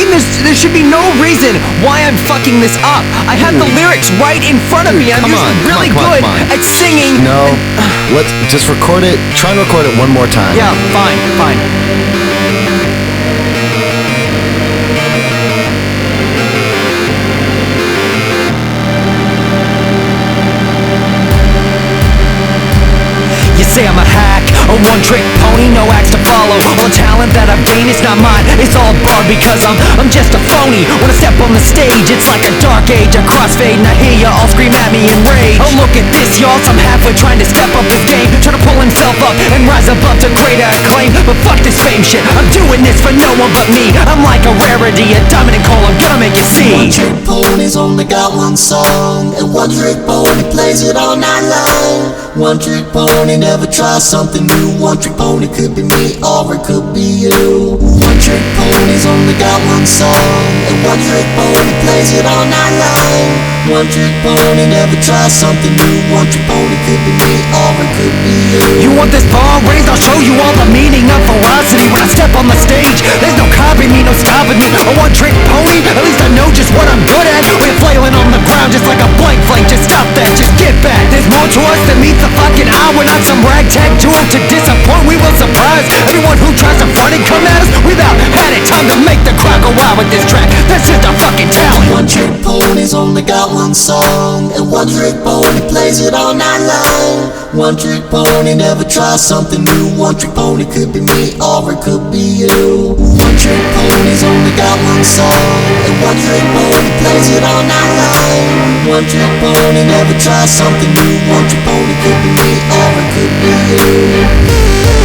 there should be no reason why I'm fucking this up. I have the lyrics right in front of me. I'm usually really good at singing. No, let's just record it. Try and record it one more time. Yeah, fine. You say I'm a hack, a one-trick pony, no acts to follow. All the talent that I've gained is not mine, it's all borrowed because I'm just a phony. When I step on the stage, it's like a dark age, a crossfade, and I hear ya all scream at me in rage. Oh, look at this, y'all, some halfway trying to step up his game, trying to pull himself up and rise above to greater acclaim. But fuck this fame shit, I'm doing this for no one but me. I'm like a rarity, a diamond in coal, I'm gonna make you see. One-trick pony's only got one song, and one-trick pony plays it all night long. One-trick pony never tries something new. One-trick pony could be me or it could be you. One-trick pony's only got one song, and one-trick pony plays it all night long. One-trick pony never tries something new. One-trick pony could be me or it could be you. You want this bar raised? I'll show you all the meaning of velocity. When I step on the stage, there's no copying me, no stopping me. A one-trick pony, at least I know just what I'm good at. We're flailing on the ground just like a blank flame. Just stop that, just get back. There's more to us than meets the fucking eye. We're not some ragtag duo to disappoint. We will surprise everyone who tries to front and come at us. We've had it, time to make the crowd go wild with this track. That's just our fucking talent. One-trick pony's only got one song, and one-trick pony plays it all night long. One-trick pony never tries something new. One-trick pony could be me or it could be you. One-trick pony's only got one song, and one-trick pony plays it all night long. One-trick pony never tries something new. One-trick pony could be me or it could be you.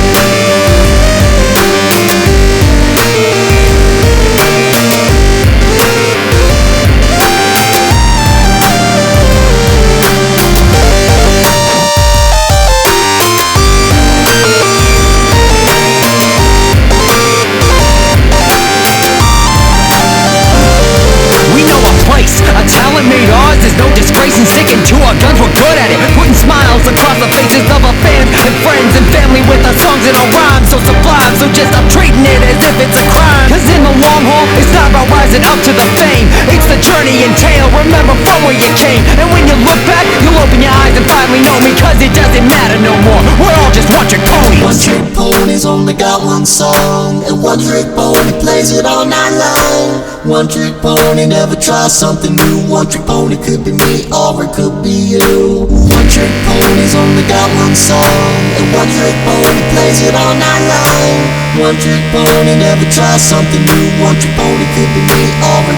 Made ours, there's no disgrace in sticking to our guns, we're good at it. Putting smiles across the faces of our fans and friends and family with our songs and our rhymes so sublime. So just stop treating it as if it's a crime. Cause in the long haul, it's not about rising up to the fame. It's the journey entailed, remember from where you came. And when you look back, you'll open your eyes and finally know me. Cause it doesn't matter no more, we're all just one-trick ponies. One-trick pony's only got one song, and one-trick pony plays it all night long. One-trick pony never tries something new. One-trick pony could be me or it could be you. One-trick pony's only got one song, and one-trick pony plays it all night long. One-trick pony never tries something new. One-trick pony could be me or it